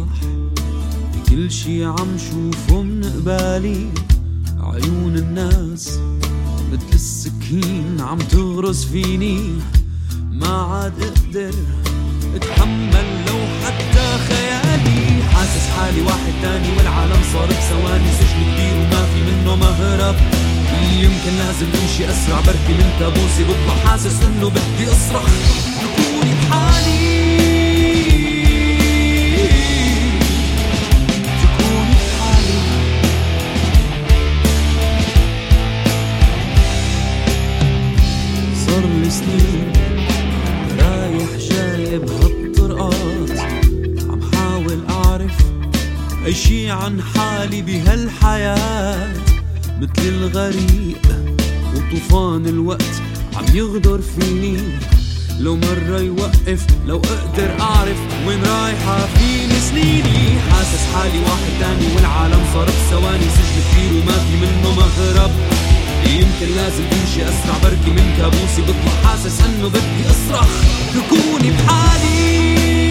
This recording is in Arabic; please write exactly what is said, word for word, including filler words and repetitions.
كل شي عم شوفه من قبالي، عيون الناس مثل السكين عم تغرز فيني، ما عاد اقدر اتحمل لو حتى خيالي. حاسس حالي واحد تاني والعالم صار بثواني سجن كبير وما في منه مهرب. يمكن لازم امشي اسرع بركي من كابوسي بطلع حاسس انه بدي اصرخ تكوني بحالي، تكوني بحالي. صار لي سنين رايح جاي بهالطرقات، عم حاول اعرف اي شي عن حالي بهالحياة، مثل الغريق وطوفان الوقت عم يغدر فيني. لو مرة يوقف لو اقدر اعرف وين رايحة فيني سنيني. حاسس حالي واحد تاني والعالم صار بثواني سجن كبير وما في منه مهرب. يمكن لازم امشي اسرع بركي من كابوسي بطلع حاسس انه بدي اصرخ تكوني بحالي.